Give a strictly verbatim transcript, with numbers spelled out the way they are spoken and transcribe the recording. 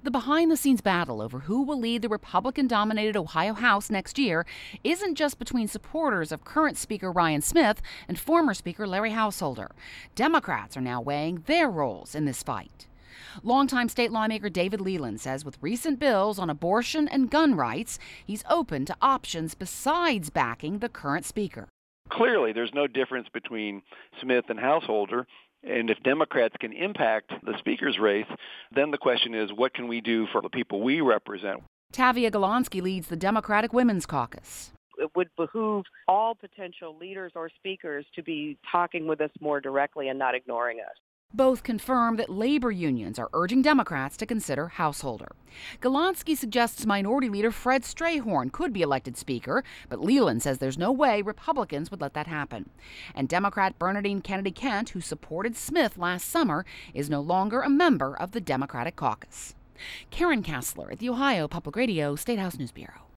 The behind-the-scenes battle over who will lead the Republican-dominated Ohio House next year isn't just between supporters of current Speaker Ryan Smith and former Speaker Larry Householder. Democrats are now weighing their roles in this fight. Longtime state lawmaker David Leland says with recent bills on abortion and gun rights, he's open to options besides backing the current speaker. Clearly, there's no difference between Smith and Householder. And if Democrats can impact the speaker's race, then the question is, what can we do for the people we represent? Tavia Golonsky leads the Democratic Women's Caucus. It would behoove all potential leaders or speakers to be talking with us more directly and not ignoring us. Both confirm that labor unions are urging Democrats to consider Householder. Golonsky suggests Minority Leader Fred Strayhorn could be elected Speaker, but Leland says there's no way Republicans would let that happen. And Democrat Bernadine Kennedy Kent, who supported Smith last summer, is no longer a member of the Democratic caucus. Karen Kassler at the Ohio Public Radio State House News Bureau.